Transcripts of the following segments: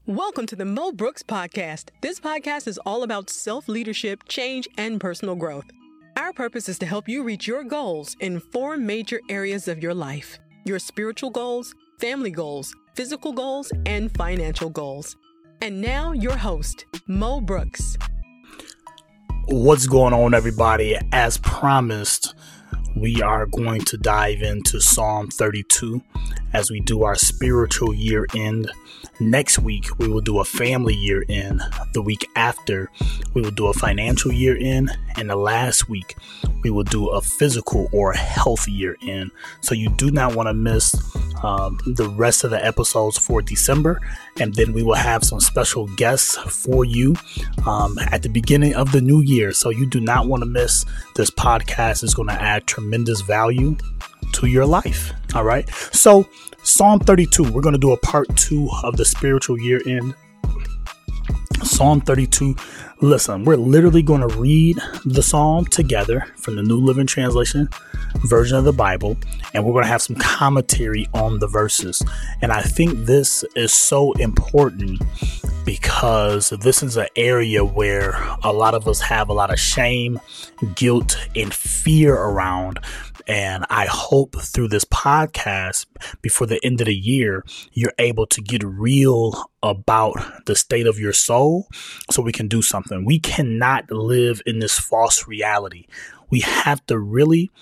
Welcome to the Mo Brooks Podcast. This podcast is all about self-leadership, change, and personal growth. Our purpose is to help you reach your goals in 4 major areas of your life: your spiritual goals, family goals, physical goals, and financial goals. And now your host, Mo Brooks. What's going on, everybody? As promised, we are going to dive into Psalm 32 as we do our spiritual year end. Next week, we will do a family year end. The week after, we will do a financial year end. And the last week, we will do a physical or health year end. So you do not want to miss the rest of the episodes for December. And then we will have some special guests for you at the beginning of the new year. So you do not want to miss this podcast. Is going to add tremendous value to your life. All right. So Psalm 32, we're going to do a part 2 of the spiritual year end. Psalm 32. Listen, we're literally going to read the psalm together from the New Living Translation version of the Bible, and we're going to have some commentary on the verses. And I think this is so important because this is an area where a lot of us have a lot of shame, guilt, and fear around. And I hope through this podcast, before the end of the year, you're able to get real about the state of your soul so we can do something. We cannot live in this false reality. We have to really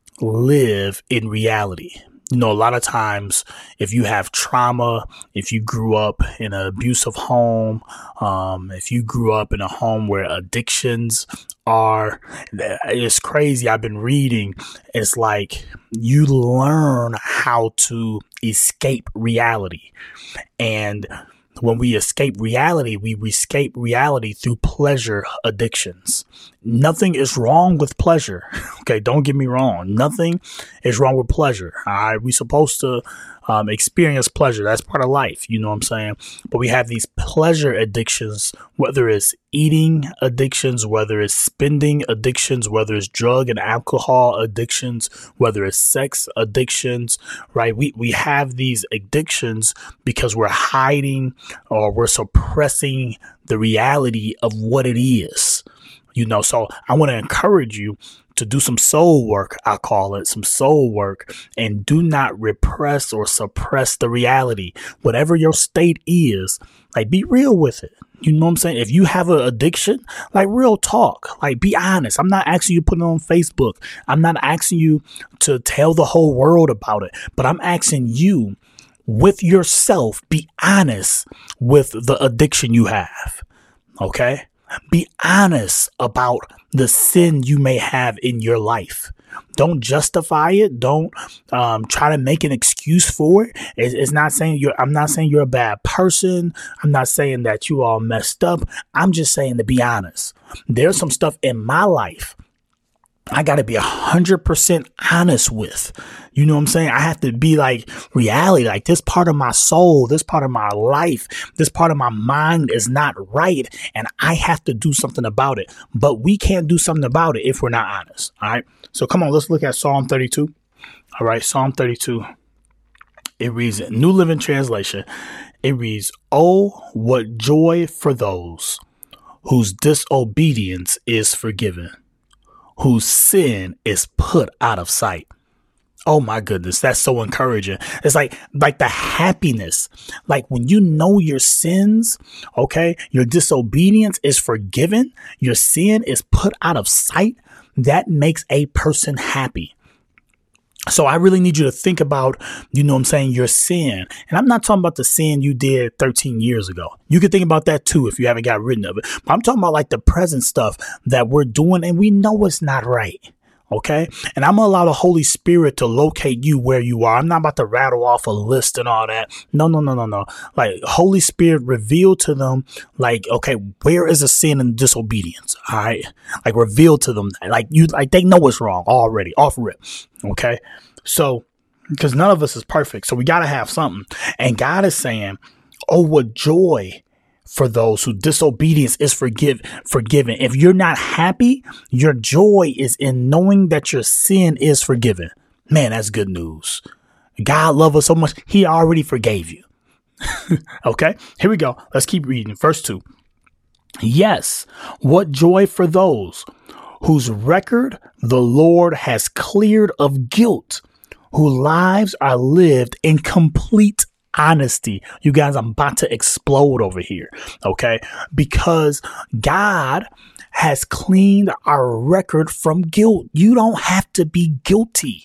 live in reality. You know, a lot of times, if you have trauma, if you grew up in an abusive home, if you grew up in a home where addictions are, it's crazy. I've been reading. It's like you learn how to escape reality. And when we escape reality through pleasure addictions. Nothing is wrong with pleasure. Okay, don't get me wrong. Nothing is wrong with pleasure. All right, we're supposed to experience pleasure. That's part of life. You know what I'm saying? But we have these pleasure addictions, whether it's eating addictions, whether it's spending addictions, whether it's drug and alcohol addictions, whether it's sex addictions, right? We have these addictions because we're hiding or we're suppressing the reality of what it is. You know, so I want to encourage you to do some soul work. I call it some soul work, and do not repress or suppress the reality. Whatever your state is, like, be real with it. You know what I'm saying? If you have an addiction, like, real talk, like, be honest. I'm not asking you to put it on Facebook. I'm not asking you to tell the whole world about it, but I'm asking you with yourself, be honest with the addiction you have. Okay? Be honest about the sin you may have in your life. Don't justify it. Don't try to make an excuse for it. It's not saying I'm not saying you're a bad person. I'm not saying that you all messed up. I'm just saying to be honest. There's some stuff in my life I got to be 100% honest with. You know what I'm saying? I have to be like reality, like this part of my soul, this part of my life, this part of my mind is not right. And I have to do something about it. But we can't do something about it if we're not honest. All right. So come on, let's look at Psalm 32. All right. Psalm 32. It reads, New Living Translation. It reads, "Oh, what joy for those whose disobedience is forgiven, whose sin is put out of sight." Oh my goodness, that's so encouraging. It's like the happiness, like when you know your sins, okay, your disobedience is forgiven, your sin is put out of sight. That makes a person happy. So I really need you to think about, you know what I'm saying, your sin. And I'm not talking about the sin you did 13 years ago. You can think about that too if you haven't got rid of it. But I'm talking about like the present stuff that we're doing and we know it's not right. Okay. And I'm going to allow the Holy Spirit to locate you where you are. I'm not about to rattle off a list and all that. No. Like Holy Spirit reveal to them, like, okay, where is the sin and disobedience? All right. Like reveal to them, like they know it's wrong already off rip. Okay. So, because none of us is perfect. So we got to have something. And God is saying, oh, what joy for those whose disobedience is forgiven. If you're not happy, your joy is in knowing that your sin is forgiven. Man, that's good news. God loves us so much. He already forgave you. Okay, here we go. Let's keep reading. Verse 2. Yes, what joy for those whose record the Lord has cleared of guilt, whose lives are lived in complete honesty. You guys, I'm about to explode over here. Okay, because God has cleaned our record from guilt. You don't have to be guilty.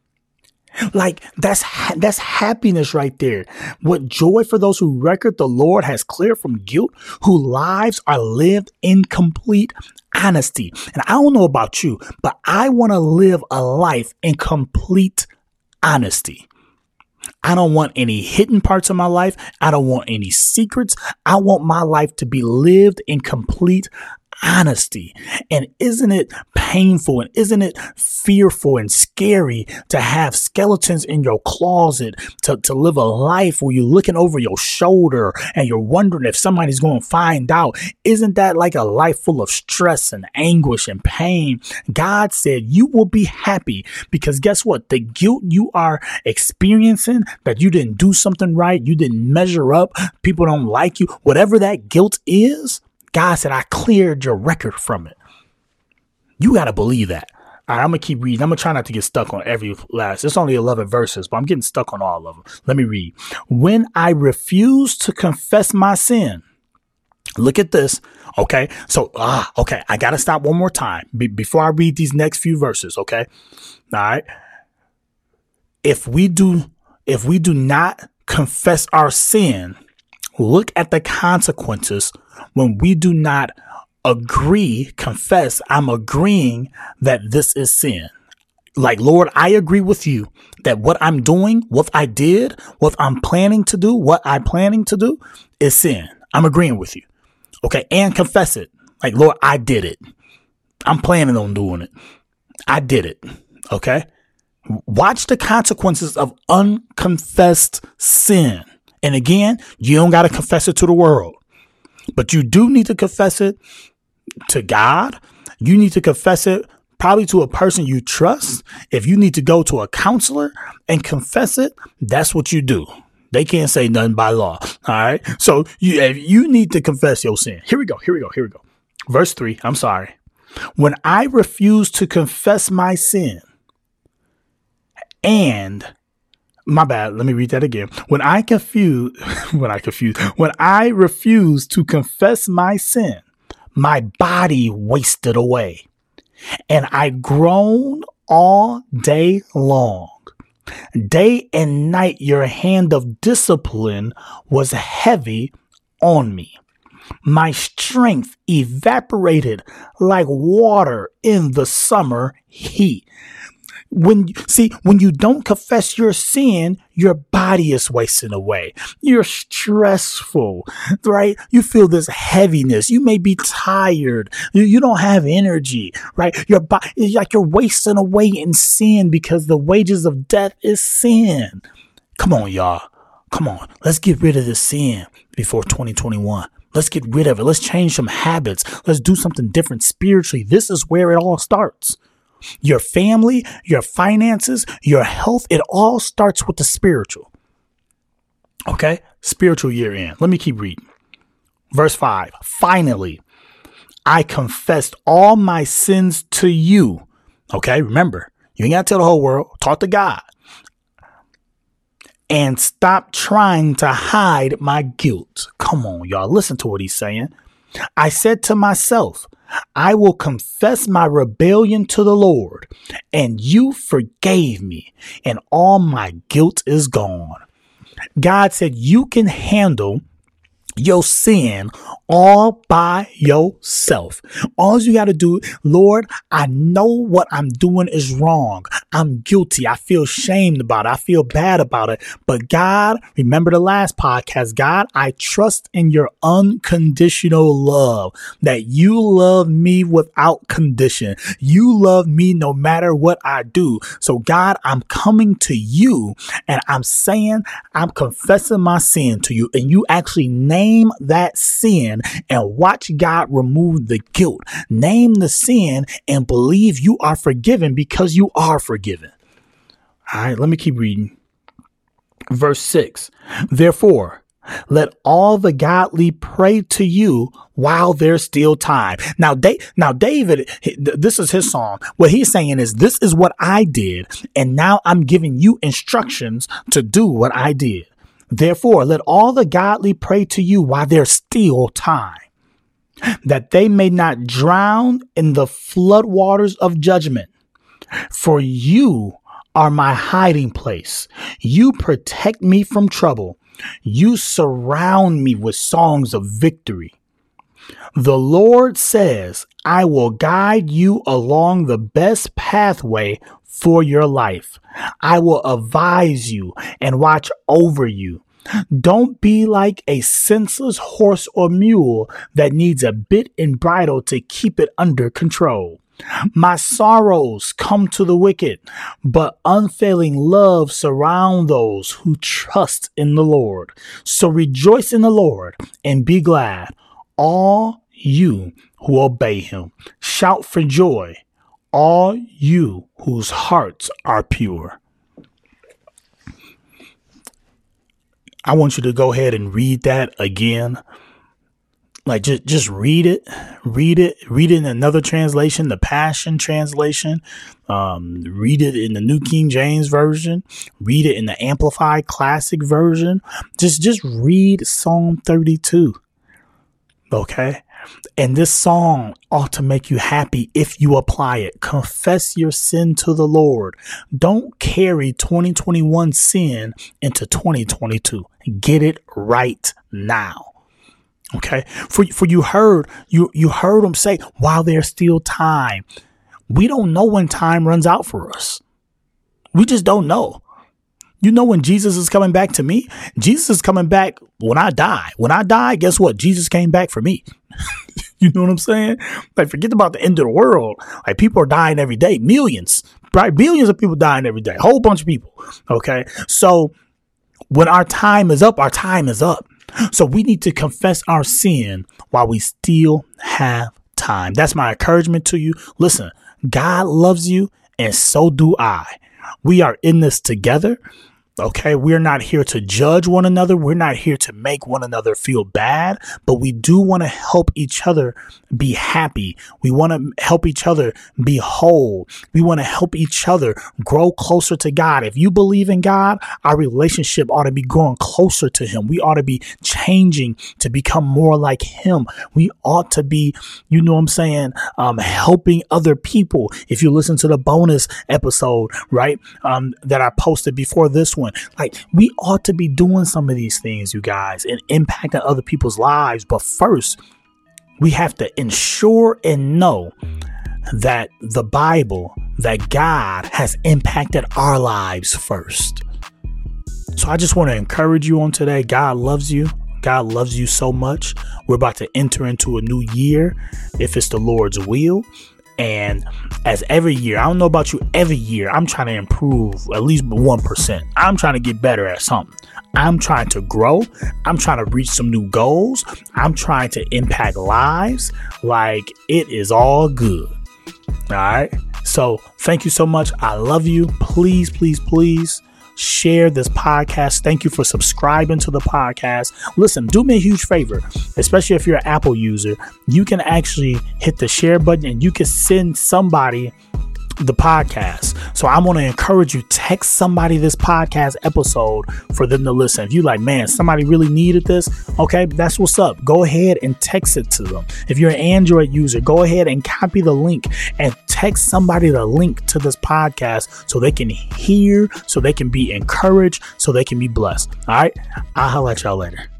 Like that's happiness right there. What joy for those who record the Lord has cleared from guilt, whose lives are lived in complete honesty. And I don't know about you, but I want to live a life in complete honesty. I don't want any hidden parts of my life. I don't want any secrets. I want my life to be lived in complete honesty. And isn't it painful and isn't it fearful and scary to have skeletons in your closet, to live a life where you're looking over your shoulder and you're wondering if somebody's going to find out? Isn't that like a life full of stress and anguish and pain? God said you will be happy because guess what? The guilt you are experiencing that you didn't do something right, you didn't measure up, people don't like you, whatever that guilt is, God said, I cleared your record from it. You got to believe that. All right, I'm going to keep reading. I'm going to try not to get stuck on every last. It's only 11 verses, but I'm getting stuck on all of them. Let me read. When I refuse to confess my sin. Look at this. Okay. So, okay. I got to stop one more time before I read these next few verses. Okay. All right. If we do not confess our sin, look at the consequences when we do not confess, I'm agreeing that this is sin. Like, Lord, I agree with you that what I'm doing, what I did, what I'm planning to do is sin. I'm agreeing with you. Okay. And confess it. Like, Lord, I did it. I'm planning on doing it. I did it. Okay. Watch the consequences of unconfessed sin. And again, you don't got to confess it to the world, but you do need to confess it to God. You need to confess it probably to a person you trust. If you need to go to a counselor and confess it, that's what you do. They can't say nothing by law. All right. So you need to confess your sin. Here we go. Verse 3. I'm sorry. When I refuse to confess my sin and my bad. Let me read that again. When I refuse to confess my sin, my body wasted away, and I groan all day long. Day and night, your hand of discipline was heavy on me. My strength evaporated like water in the summer heat. When you don't confess your sin, your body is wasting away. You're stressful, right? You feel this heaviness. You may be tired. You don't have energy, right? Your body, like you're wasting away in sin because the wages of death is sin. Come on, y'all. Come on. Let's get rid of this sin before 2021. Let's get rid of it. Let's change some habits. Let's do something different spiritually. This is where it all starts. Your family, your finances, your health, it all starts with the spiritual. Okay? Spiritual year end. Let me keep reading. Verse 5. Finally, I confessed all my sins to you. Okay? Remember, you ain't got to tell the whole world. Talk to God. And stop trying to hide my guilt. Come on, y'all. Listen to what he's saying. I said to myself, I will confess my rebellion to the Lord, and you forgave me, and all my guilt is gone. God said you can handle your sin all by yourself. All you got to do, Lord, I know what I'm doing is wrong. I'm guilty. I feel shamed about it. I feel bad about it. But God, remember the last podcast, God, I trust in your unconditional love, that you love me without condition. You love me no matter what I do. So God, I'm coming to you and I'm saying, I'm confessing my sin to you, and you actually name that sin and watch God remove the guilt. Name the sin and believe you are forgiven because you are forgiven. All right, let me keep reading. Verse 6. Therefore, Let all the godly pray to you while there's still time. Now, David, this is his song. What he's saying is, this is what I did, and now I'm giving you instructions to do what I did. Therefore, let all the godly pray to you while there's still time, that they may not drown in the floodwaters of judgment. For you are my hiding place. You protect me from trouble. You surround me with songs of victory. The Lord says, I will guide you along the best pathway for your life. I will advise you and watch over you. Don't be like a senseless horse or mule that needs a bit and bridle to keep it under control. My sorrows come to the wicked, but unfailing love surround those who trust in the Lord. So rejoice in the Lord and be glad, all you who obey him. Shout for joy, all you whose hearts are pure. I want you to go ahead and read that again. Like, just read it in another translation, the Passion Translation. Read it in the New King James Version. Read it in the Amplified Classic Version. Just read Psalm 32. Okay. And this song ought to make you happy if you apply it. Confess your sin to the Lord. Don't carry 2021 sin into 2022. Get it right now. Okay. For you heard him say, while there's still time. We don't know when time runs out for us. We just don't know. You know when Jesus is coming back to me? Jesus is coming back when I die. When I die, guess what? Jesus came back for me. You know what I'm saying? Like, forget about the end of the world. Like, people are dying every day. Millions, right? Billions of people dying every day. Whole bunch of people. Okay. So when our time is up, our time is up. So we need to confess our sin while we still have time. That's my encouragement to you. Listen, God loves you, and so do I. We are in this together. Okay, we're not here to judge one another. We're not here to make one another feel bad, but we do want to help each other be happy. We want to help each other be whole. We want to help each other grow closer to God. If you believe in God, our relationship ought to be growing closer to him. We ought to be changing to become more like him. We ought to be, you know what I'm saying, helping other people. If you listen to the bonus episode, right, that I posted before this one, like, we ought to be doing some of these things, you guys, and impacting other people's lives. But first, we have to ensure and know that the Bible, that God has impacted our lives first. So I just want to encourage you on today. God loves you. God loves you so much. We're about to enter into a new year, if it's the Lord's will. And as every year, I don't know about you, every year I'm trying to improve at least 1%. I'm trying to get better at something. I'm trying to grow. I'm trying to reach some new goals. I'm trying to impact lives. Like, it is all good. All right. So thank you so much. I love you. Please, please, please share this podcast. Thank you for subscribing to the podcast. Listen, do me a huge favor, especially if you're an Apple user. You can actually hit the share button and you can send somebody the podcast. So I want to encourage you, text somebody this podcast episode for them to listen. If you like, man, somebody really needed this. Okay, that's what's up. Go ahead and text it to them. If you're an Android user, go ahead and copy the link and text somebody the link to this podcast so they can hear, so they can be encouraged, so they can be blessed. All right, I'll holler at y'all later.